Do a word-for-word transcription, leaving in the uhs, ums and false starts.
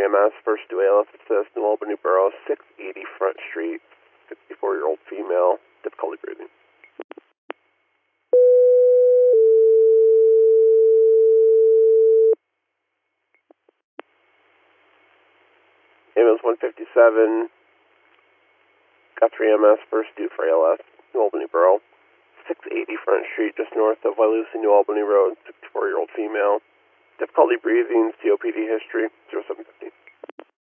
M S, first due A L S assist, New Albany Borough, six eighty Front Street, sixty-four-year-old female, difficulty breathing. Ambulance one fifty-seven, Guthrie M S, first due for A L S, New Albany Borough, six eighty Front Street, just north of Wailusi, New Albany Road, sixty-four-year-old female, difficulty breathing, C O P D history.